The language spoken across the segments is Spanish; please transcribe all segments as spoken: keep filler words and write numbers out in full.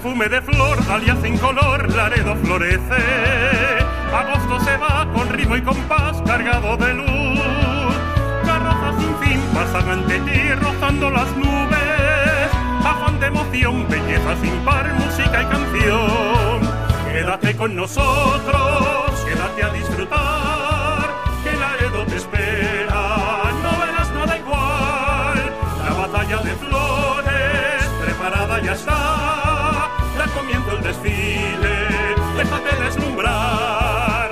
Perfume de flor, dalia sin color, Laredo florece. Agosto se va con ritmo y compás cargado de luz. Carrozas sin fin pasan ante ti rozando las nubes. Afán de emoción, belleza sin par, música y canción. Quédate con nosotros, quédate a disfrutar, que Laredo te espera, no verás nada igual. La batalla de flores, preparada ya está, ya comienza el desfile, déjate deslumbrar.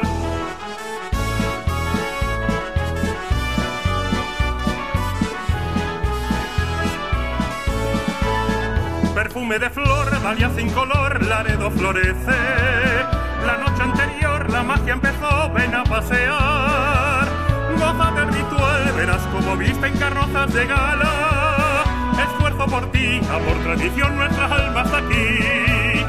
Perfume de flor, dalia sin color, Laredo florece. La noche anterior la magia empezó, ven a pasear. Goza del ritual, verás como visten carrozas de gala. Esfuerzo por ti, amor, tradición, nuestras almas aquí.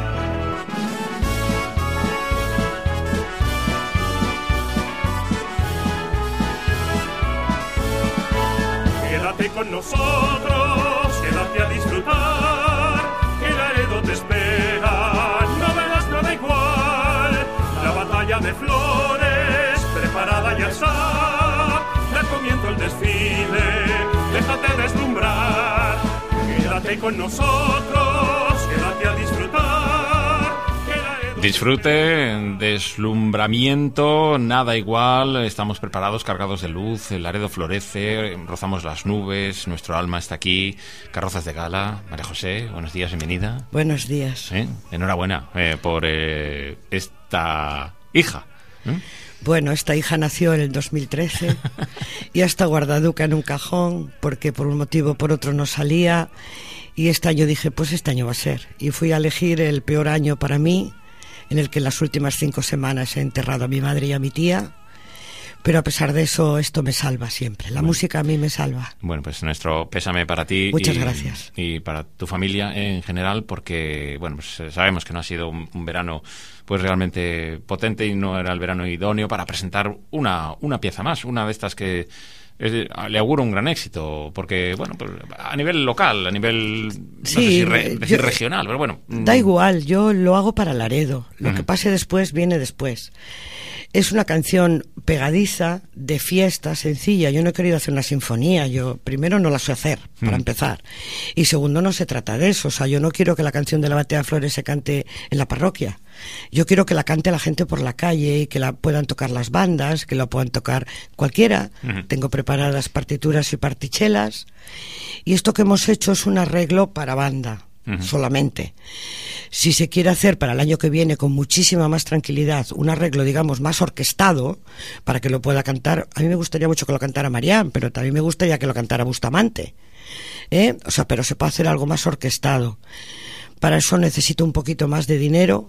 Quédate con nosotros, quédate a disfrutar, que Laredo te espera, no verás nada igual. La batalla de flores, preparada ya está, ya comienza el desfile, déjate deslumbrar. Quédate con nosotros, quédate a disfrutar. Disfrute, deslumbramiento, nada igual, estamos preparados, cargados de luz, el Laredo florece, rozamos las nubes, nuestro alma está aquí, carrozas de gala. María José, buenos días, bienvenida. Buenos días. ¿Eh? Enhorabuena eh, por eh, esta hija. ¿Eh? Bueno, esta hija nació en el dos mil trece y hasta guardaduca en un cajón porque por un motivo o por otro no salía, y este año dije, pues este año va a ser, y fui a elegir el peor año para mí, en el que en las últimas cinco semanas he enterrado a mi madre y a mi tía, pero a pesar de eso esto me salva siempre, la bueno, música a mí me salva. Bueno, pues nuestro pésame para ti. Muchas y, gracias. Y para tu familia en general, porque bueno, pues sabemos que no ha sido un, un verano pues realmente potente y no era el verano idóneo para presentar una, una pieza más, una de estas que es, le auguro un gran éxito, porque bueno, pues, a nivel local, a nivel no sí, sé si re, decir yo, regional, pero bueno. Da igual, yo lo hago para Laredo, lo uh-huh. que pase después viene después. Es una canción pegadiza, de fiesta, sencilla. Yo no he querido hacer una sinfonía. Yo, primero, no la sé hacer, para mm. empezar. Y segundo, no se trata de eso. O sea, yo no quiero que la canción de la Batalla de Flores se cante en la parroquia. Yo quiero que la cante la gente por la calle y que la puedan tocar las bandas, que la puedan tocar cualquiera. Mm. Tengo preparadas partituras y partichelas. Y esto que hemos hecho es un arreglo para banda. Uh-huh. Solamente. Si se quiere hacer para el año que viene con muchísima más tranquilidad un arreglo, digamos, más orquestado, para que lo pueda cantar, a mí me gustaría mucho que lo cantara Marián, pero también me gustaría que lo cantara Bustamante, ¿eh? O sea, pero se puede hacer algo más orquestado. Para eso necesito un poquito más de dinero,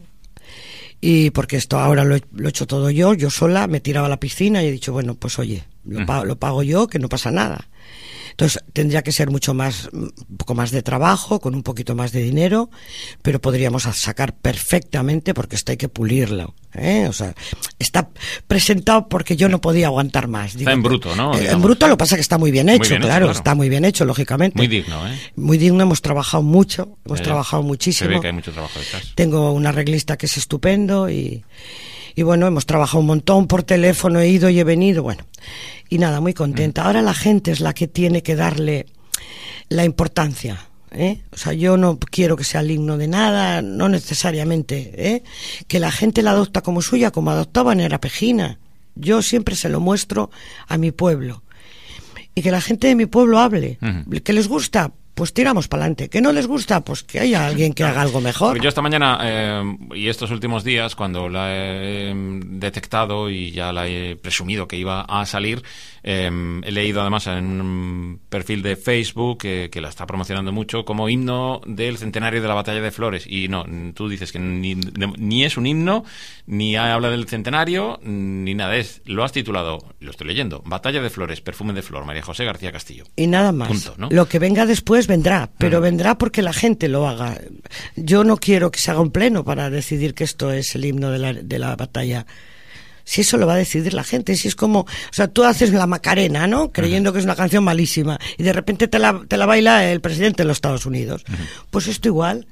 y porque esto ahora lo he, lo he hecho todo yo, yo sola, me tiraba a la piscina y he dicho, bueno, pues oye, lo, uh-huh. pago, lo pago yo, que no pasa nada. Entonces tendría que ser mucho más, un poco más de trabajo, con un poquito más de dinero, pero podríamos sacar perfectamente, porque esto hay que pulirlo, ¿eh? O sea, está presentado porque yo no podía aguantar más. Digo, está en bruto, ¿no? Eh, en bruto, lo que pasa es que está muy bien hecho, muy bien claro, hecho, claro, está muy bien hecho, lógicamente. Muy digno, ¿eh? Muy digno, hemos trabajado mucho, hemos eh, trabajado muchísimo. Se ve que hay mucho trabajo detrás. Tengo un arreglista que es estupendo y... Y bueno, hemos trabajado un montón por teléfono, he ido y he venido, bueno. Y nada, muy contenta. Mm. Ahora la gente es la que tiene que darle la importancia, ¿eh? O sea, yo no quiero que sea el himno de nada, no necesariamente, ¿eh? Que la gente la adopta como suya, como adoptaban en Arapejina. Yo siempre se lo muestro a mi pueblo. Y que la gente de mi pueblo hable. Mm. ¿Que les gusta? Pues tiramos para adelante. ¿Que no les gusta? Pues que haya alguien que haga algo mejor. Porque yo esta mañana eh, y estos últimos días, cuando la he detectado y ya la he presumido que iba a salir, eh, he leído además en un perfil de Facebook eh, que la está promocionando mucho como himno del centenario de la Batalla de Flores. Y no, tú dices que ni, ni es un himno, ni habla del centenario, ni nada. Es, lo has titulado, lo estoy leyendo, Batalla de Flores, perfume de flor, María José García Castillo. Y nada más. Punto, ¿no? Lo que venga después vendrá, pero uh-huh. vendrá porque la gente lo haga. Yo no quiero que se haga un pleno para decidir que esto es el himno de la, de la batalla. Si eso lo va a decidir la gente, si es como, o sea, tú haces la Macarena, ¿no? Creyendo uh-huh. que es una canción malísima y de repente te la, te la baila el presidente de los Estados Unidos. Uh-huh. Pues esto igual,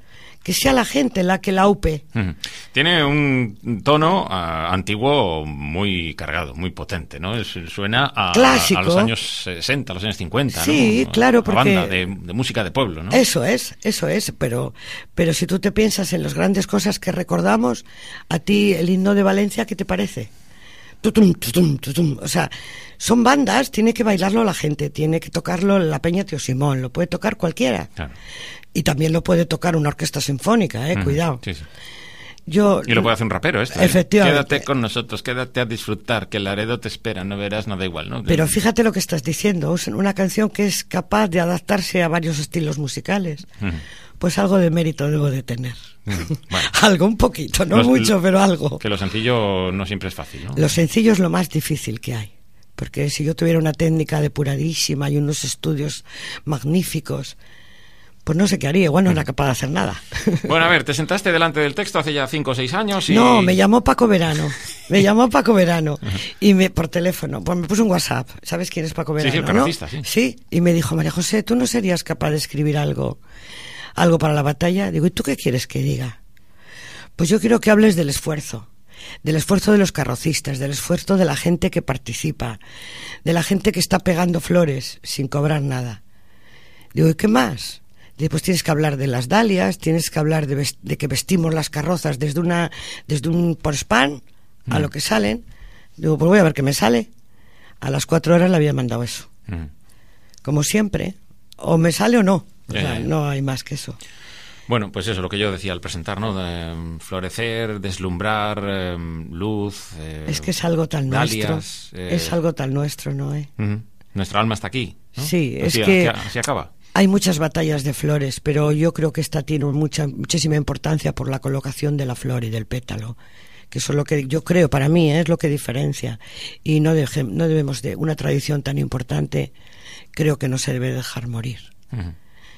que sea la gente la que la upe. Tiene un tono uh, antiguo muy cargado, muy potente, ¿no? Es, suena a, Clásico. a los años sesenta, a los años cincuenta, sí, ¿no? claro, a porque... banda de, de música de pueblo, ¿no? Eso es, eso es, pero, pero si tú te piensas en las grandes cosas que recordamos, a ti el himno de Valencia, ¿qué te parece? Tutum, tutum, tutum. O sea, son bandas, tiene que bailarlo la gente, tiene que tocarlo la Peña Tío Simón, lo puede tocar cualquiera. Claro. Y también lo puede tocar una orquesta sinfónica, eh, mm, cuidado. Sí, sí. Yo, y lo puede hacer un rapero esto. Efectivamente. ¿eh? Quédate con nosotros, quédate a disfrutar, que el Laredo te espera, no verás, no da igual, ¿no? Pero fíjate lo que estás diciendo, es una canción que es capaz de adaptarse a varios estilos musicales. Uh-huh. Pues algo de mérito debo de tener. Uh-huh. Bueno. Algo, un poquito, no los, mucho, pero algo. Que lo sencillo no siempre es fácil, ¿no? Lo sencillo es lo más difícil que hay. Porque si yo tuviera una técnica depuradísima y unos estudios magníficos, pues no sé qué haría, igual no era capaz de hacer nada. Bueno, a ver, te sentaste delante del texto hace ya cinco o seis años y... No, me llamó Paco Verano, me llamó Paco Verano, y me, por teléfono, pues me puso un WhatsApp, ¿sabes quién es Paco Verano? Sí, sí, el carrocista, ¿no? sí. Sí, y me dijo, María José, ¿tú no serías capaz de escribir algo, algo para la batalla? Digo, ¿y tú qué quieres que diga? Pues yo quiero que hables del esfuerzo, del esfuerzo de los carrocistas, del esfuerzo de la gente que participa, de la gente que está pegando flores sin cobrar nada. Digo, ¿y qué más? Después tienes que hablar de las dalias, tienes que hablar de, vest- de que vestimos las carrozas desde una desde un porspán a mm. lo que salen. Digo, pues voy a ver qué me sale. A las cuatro horas le había mandado eso. Mm. Como siempre, o me sale o no. O sea, eh. no hay más que eso. Bueno, pues eso, lo que yo decía al presentar, ¿no? De florecer, deslumbrar, eh, luz... Eh, es que es algo tan dalias, nuestro. Eh... Es algo tan nuestro, ¿no? ¿Eh? Uh-huh. Nuestra alma está aquí, ¿no? Sí, así, es que... Así acaba. Hay muchas batallas de flores, pero yo creo que esta tiene mucha, muchísima importancia por la colocación de la flor y del pétalo, que eso es lo que yo creo, para mí, ¿eh? Es lo que diferencia. Y no, deje, no debemos de... Una tradición tan importante, creo que no se debe dejar morir. Uh-huh.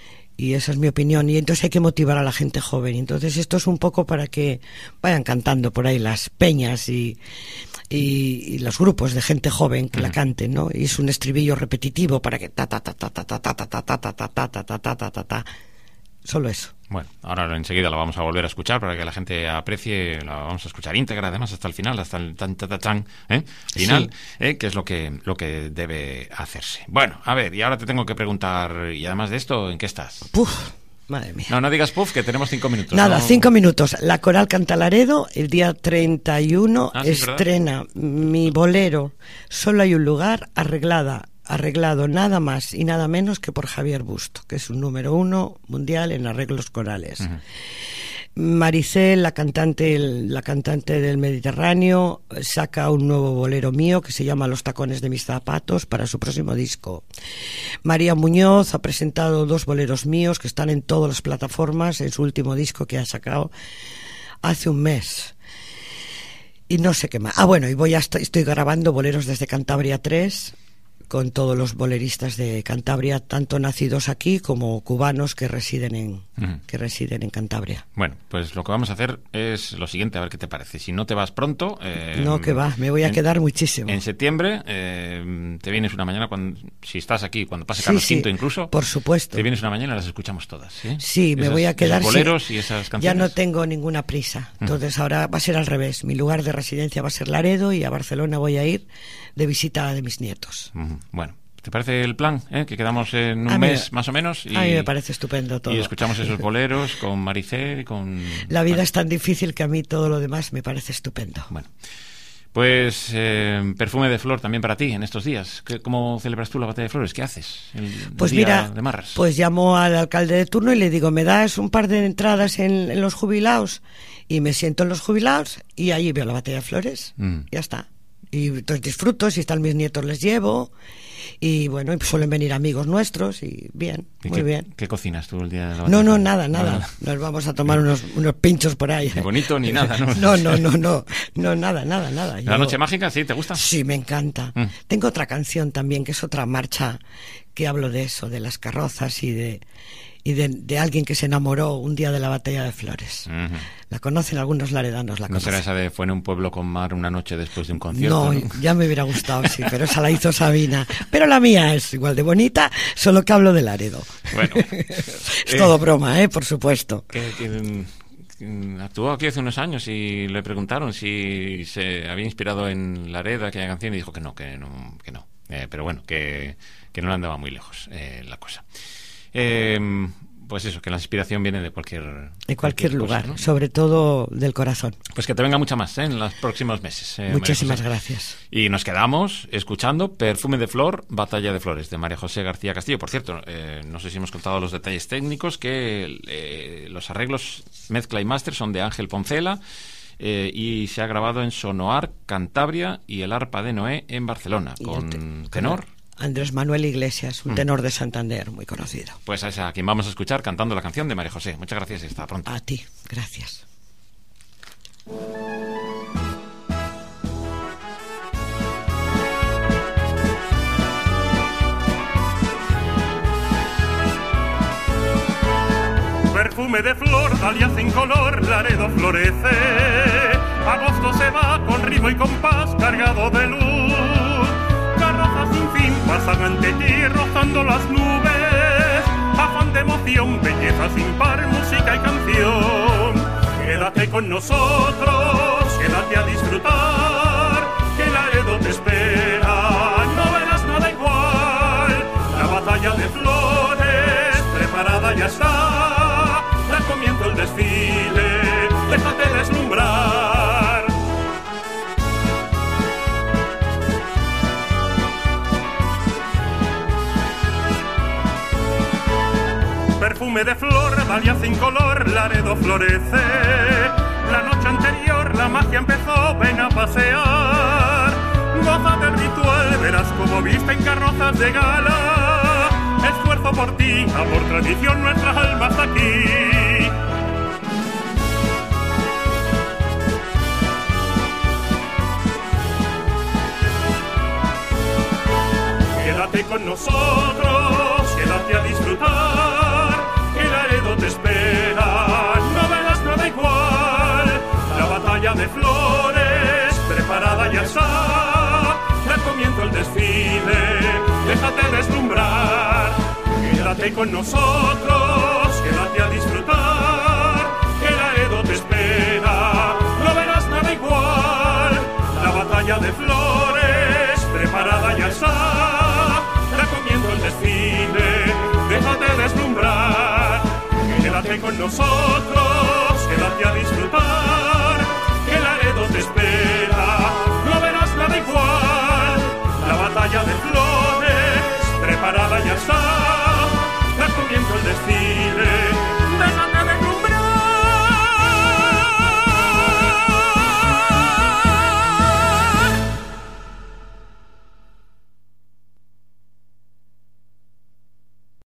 Y esa es mi opinión. Y entonces hay que motivar a la gente joven. Entonces esto es un poco para que vayan cantando por ahí las peñas y... Y, y los grupos de gente joven que uh-huh. la canten, ¿no? Y es un estribillo repetitivo para que ta ta ta ta ta ta ta ta ta ta ta ta ta ta ta ta ta ta. Solo eso. Bueno, ahora enseguida lo vamos a volver a escuchar para que la gente aprecie, la vamos a escuchar íntegra además hasta el final, hasta el tan tan tan, tan ¿eh? final, sí. eh, que es lo que lo que debe hacerse. Bueno, a ver, y ahora te tengo que preguntar, y además de esto, ¿en qué estás? Puf. Madre mía. No, no digas puff, que tenemos cinco minutos. Nada, ¿no? cinco minutos. La Coral Canta Laredo, el día treinta y uno, ah, ¿sí, estrena verdad? Mi bolero, Solo hay un lugar, arreglada, arreglado nada más y nada menos que por Javier Busto, que es un número uno mundial en arreglos corales. Uh-huh. Maricel, la cantante, la cantante del Mediterráneo, saca un nuevo bolero mío que se llama Los tacones de mis zapatos para su próximo disco. María Muñoz ha presentado dos boleros míos que están en todas las plataformas en su último disco que ha sacado hace un mes. Y no sé qué más. Ah, bueno, y voy a estoy, estoy grabando boleros desde Cantabria tres con todos los boleristas de Cantabria, tanto nacidos aquí como cubanos que residen en uh-huh. que residen en Cantabria. Bueno, pues lo que vamos a hacer es lo siguiente, a ver qué te parece. Si no te vas pronto... Eh, no, que va, me voy a en, quedar muchísimo. En septiembre eh, te vienes una mañana, cuando si estás aquí, cuando pase Carlos sí, Quinto sí, incluso... por supuesto. Te vienes una mañana y las escuchamos todas. ¿sí? Sí, me esas, voy a quedar... Esos boleros sí, y esas canciones. Ya no tengo ninguna prisa. Entonces uh-huh. ahora va a ser al revés. Mi lugar de residencia va a ser Laredo y a Barcelona voy a ir de visita de mis nietos. Uh-huh. Bueno. ¿Te parece el plan? ¿eh? Que quedamos en un a mes mí, más o menos. Y, a mí me parece estupendo todo. Y escuchamos esos boleros con Maricel y con... La vida es tan difícil que a mí todo lo demás me parece estupendo. Bueno, pues eh, perfume de flor también para ti en estos días. ¿Cómo celebras tú la batalla de flores? ¿Qué haces el, pues el día mira, de Marras? Pues llamo al alcalde de turno y le digo, ¿me das un par de entradas en, en los jubilados? Y me siento en los jubilados y allí veo la batalla de flores. Mm. Ya está. Y entonces disfruto, si están mis nietos les llevo... Y bueno, y suelen venir amigos nuestros y bien, ¿Y muy qué, bien. ¿Qué cocinas tú el día de la No, no, nada, nada. No, nos vamos a tomar unos, unos pinchos por ahí. Ni bonito ni nada, ¿no? No, no, no, no, no, nada, nada, nada. ¿La Yo... noche mágica, sí, te gusta? Sí, me encanta. Mm. Tengo otra canción también, que es otra marcha que hablo de eso, de las carrozas y de y de, de alguien que se enamoró un día de la Batalla de Flores. Uh-huh. La conocen algunos laredanos, la ¿No conocen. será esa de Fue en un pueblo con mar una noche después de un concierto? No, ¿no? ya me hubiera gustado, sí, pero esa la hizo Sabina. Pero la mía es igual de bonita, solo que hablo de Laredo. Bueno. Es eh, todo broma, ¿eh? Por supuesto. Que, que, que, actuó aquí hace unos años y le preguntaron si se había inspirado en Laredo aquella canción y dijo que no, que no, que no. Eh, pero bueno, que, que no le andaba muy lejos eh, la cosa. Eh, pues eso, que la inspiración viene de cualquier... De cualquier, cualquier lugar, cosa, ¿no? Sobre todo del corazón. Pues que te venga mucha más ¿eh? En los próximos meses. Eh, Muchísimas gracias. Y nos quedamos escuchando Perfume de Flor, Batalla de Flores, de María José García Castillo. Por cierto, eh, no sé si hemos contado los detalles técnicos, que eh, los arreglos, mezcla y máster son de Ángel Poncela, eh, y se ha grabado en Sonoar, Cantabria, y el Arpa de Noé en Barcelona, con te- tenor... Andrés Manuel Iglesias, un tenor de Santander muy conocido. Pues a esa a quien vamos a escuchar cantando la canción de María José. Muchas gracias y hasta pronto. A ti, gracias. Perfume de flor, dalia sin color, Laredo florece. Agosto se va con ritmo y compás cargado de luz. Carrozas sin fin pasan ante ti rozando las nubes. Afán de emoción, belleza sin par, música y canción. Quédate con nosotros, quédate a disfrutar, que Laredo te espera, no verás nada igual. La batalla de flores, preparada ya está, ya comienza el desfile, déjate deslumbrar. Perfume de flor, dalia sin color, Laredo florece. La noche anterior la magia empezó, ven a pasear. Goza del ritual, verás como viste en carrozas de gala. Esfuerzo por ti, amor, tradición, nuestras almas aquí. Quédate con nosotros, quédate a disfrutar, que Laredo te espera, no verás nada igual. La batalla de flores, preparada ya está, ya comienza el desfile, déjate deslumbrar. Quédate con nosotros, quédate a disfrutar, que Laredo te espera, no verás nada igual. La batalla de flores, preparada ya está, ya comienza el desfile, déjate deslumbrar. Quédate con nosotros, quédate a disfrutar, que Laredo te espera, no verás nada igual. La batalla de flores, preparada ya está, ya comienza el desfile.